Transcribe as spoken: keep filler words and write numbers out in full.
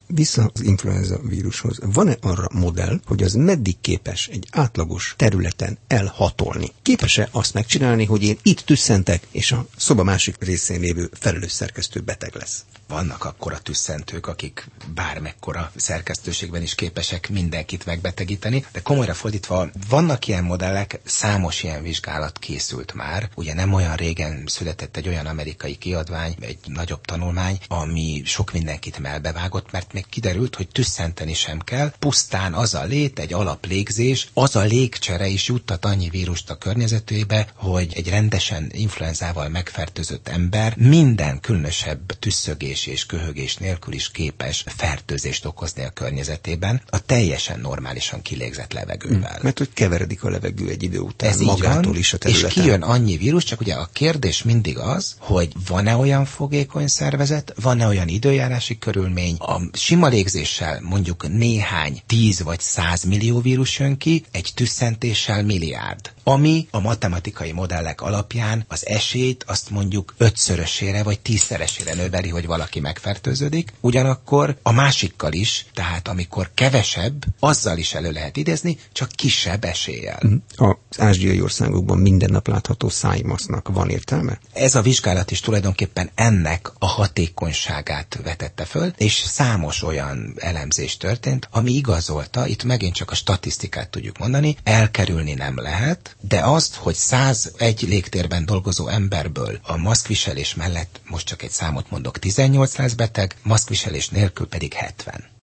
Vissza az influenza vírushoz. Van-e arra modell, hogy az meddig képes egy átlagos területen elhatolni? Képes-e azt megcsinálni, hogy én itt tüsszentek, és a szoba másik részén lévő felelős szerkesztő beteg lesz? Vannak akkora tüsszentők, akik bármekkora szerkesztőségben is képesek mindenkit megbetegíteni, de komolyra fordítva, vannak ilyen modellek, számos ilyen vizsgálat készült már. Ugye nem olyan régen született egy olyan amerikai kiadvány, egy nagyobb tanulmány, ami sok mindenkit melbevágott, mert még kiderült, hogy tüsszenteni sem kell, pusztán az a lét, egy alaplégzés, az a légcsere is juttat annyi vírust a környezetébe, hogy egy rendesen influenzával megfertőzött ember minden különösebb tüsszögés és köhögés nélkül is képes fertőzést okozni a környezetében a teljesen normálisan kilégzett levegővel. Mm, mert hogy keveredik a levegő egy idő után ez magától van, is a területen. És kijön annyi vírus, csak ugye a kérdés mindig az, hogy van-e olyan fogékony szervezet, van-e olyan időjárási körülmény, a sima légzéssel mondjuk néhány tíz vagy száz millió vírus jön ki, egy tüsszentéssel milliárd. Ami a matematikai modellek alapján az esélyt azt mondjuk ötszörösére vagy tízszeresére növeli, hogy valaki megfertőződik. Ugyanakkor a másikkal is, tehát amikor kevesebb, azzal is elő lehet idézni, csak kisebb eséllyel. Az ázsiai országokban minden nap látható szájmasznak van értelme? Ez a vizsgálat is tulajdonképpen ennek a hatékonyságát vetette föl, és számos olyan elemzés történt, ami igazolta, itt megint csak a statisztikát tudjuk mondani, elkerülni nem lehet, de azt, hogy százegy légtérben dolgozó emberből a maszkviselés mellett, most csak egy számot mondok, tizennyolc lesz beteg, maszkviselés nélkül pedig hetven.